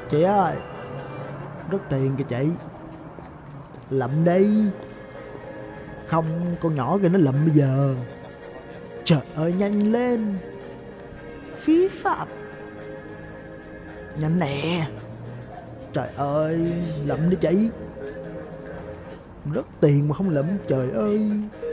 Chị ơi, rất tiền kìa chị. Lụm đi. Không, con nhỏ kia nó lụm bây giờ. Trời ơi, nhanh lên. Phí phạm. Nhanh nè. Trời ơi, lụm đi chị. Rất tiền mà không lụm, trời ơi.